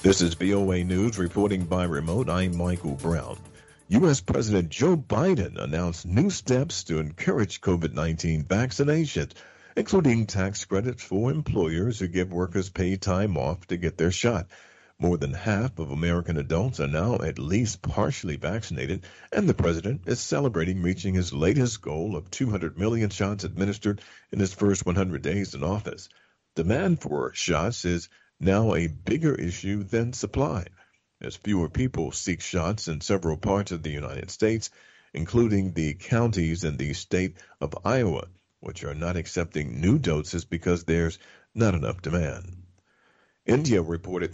This is VOA News reporting by remote. I'm Michael Brown. U.S. President Joe Biden announced new steps to encourage COVID-19 vaccinations, including tax credits for employers who give workers paid time off to get their shot. More than half of American adults are now at least partially vaccinated, and the president is celebrating reaching his latest goal of 200 million shots administered in his first 100 days in office. Demand for shots is now a bigger issue than supply, as fewer people seek shots in several parts of the United States, including the counties in the state of Iowa, which are not accepting new doses because there's not enough demand. India reported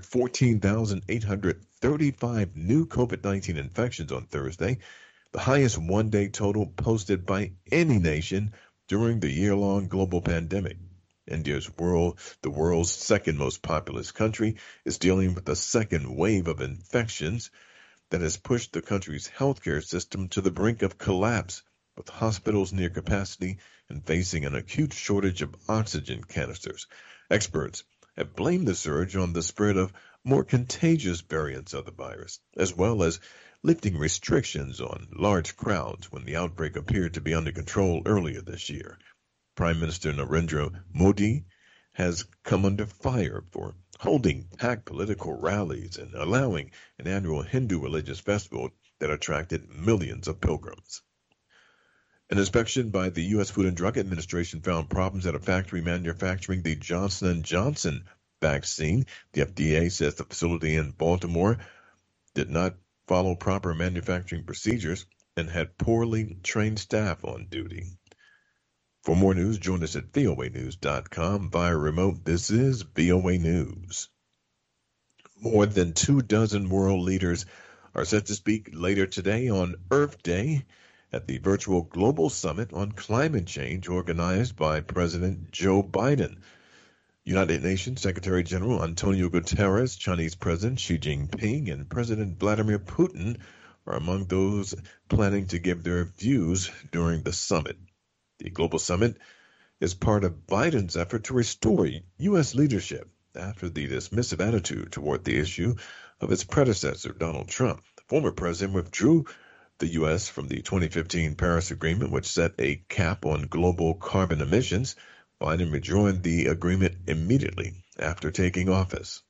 314,835 new COVID-19 infections on Thursday, the highest one-day total posted by any nation during the year-long global pandemic. India's the world's second most populous country, is dealing with a second wave of infections that has pushed the country's healthcare system to the brink of collapse, with hospitals near capacity and facing an acute shortage of oxygen canisters. Experts have blamed the surge on the spread of more contagious variants of the virus, as well as lifting restrictions on large crowds when the outbreak appeared to be under control earlier this year. Prime Minister Narendra Modi has come under fire for holding packed political rallies and allowing an annual Hindu religious festival that attracted millions of pilgrims. An inspection by the U.S. Food and Drug Administration found problems at a factory manufacturing the Johnson & Johnson vaccine. The FDA says the facility in Baltimore did not follow proper manufacturing procedures and had poorly trained staff on duty. For more news, join us at voanews.com via remote. This is VOA News. More than 24 world leaders are set to speak later today on Earth Day at the virtual Global Summit on Climate Change organized by President Joe Biden. United Nations Secretary General Antonio Guterres, Chinese President Xi Jinping, and President Vladimir Putin are among those planning to give their views during the summit. The Global Summit is part of Biden's effort to restore U.S. leadership after the dismissive attitude toward the issue of his predecessor, Donald Trump. The former president withdrew the U.S. from the 2015 Paris Agreement, which set a cap on global carbon emissions. Biden rejoined the agreement immediately after taking office.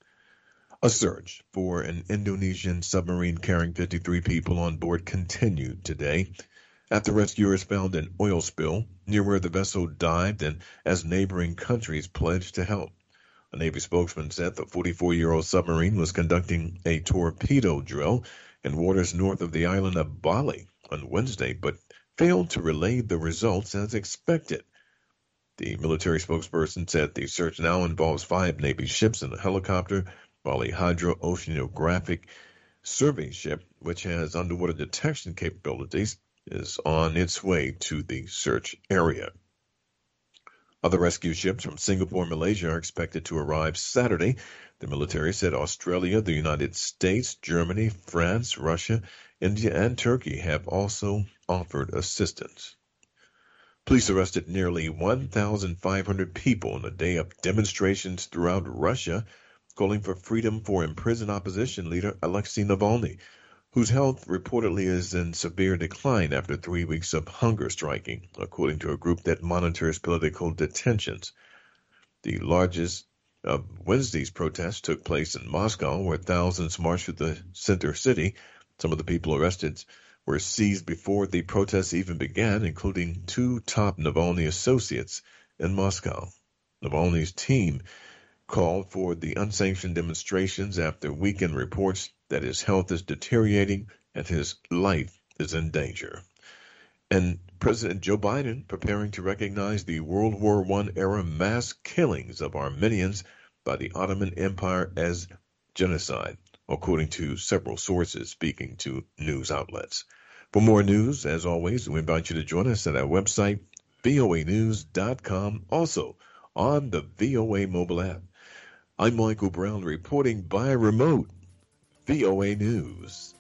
A search for an Indonesian submarine carrying 53 people on board continued today after rescuers found an oil spill near where the vessel dived and as neighboring countries pledged to help. A Navy spokesman said the 44-year-old submarine was conducting a torpedo drill in waters north of the island of Bali on Wednesday, but failed to relay the results as expected. The military spokesperson said the search now involves 5 Navy ships and a helicopter, while a hydro-oceanographic survey ship, which has underwater detection capabilities, is on its way to the search area. Other rescue ships from Singapore and Malaysia are expected to arrive Saturday. The military said Australia, the United States, Germany, France, Russia, India, and Turkey have also offered assistance. Police arrested nearly 1,500 people in a day of demonstrations throughout Russia, calling for freedom for imprisoned opposition leader Alexei Navalny, whose health reportedly is in severe decline after 3 weeks of hunger striking, according to a group that monitors political detentions. The largest of Wednesday's protests took place in Moscow, where thousands marched through the center city. Some of the people arrested were seized before the protests even began, including 2 top Navalny associates in Moscow. Navalny's team called for the unsanctioned demonstrations after weekend reports that his health is deteriorating and his life is in danger. And President Joe Biden preparing to recognize the World War I era mass killings of Armenians by the Ottoman Empire as genocide, according to several sources speaking to news outlets. For more news, as always, we invite you to join us at our website, voanews.com, also on the VOA mobile app. I'm Michael Brown reporting by remote, VOA News.